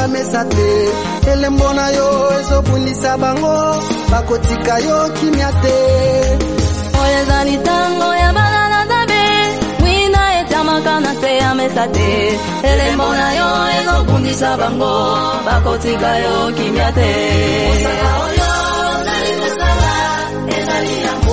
ya mesate elembo na yo ezobundisa bango bakotika yo kimia te oya zani tango ya banana zabe wina etamaka na se ya mesate elembo na yo ezobundisa bango bakotika yo kimia te osaka oyo nali mesala ezali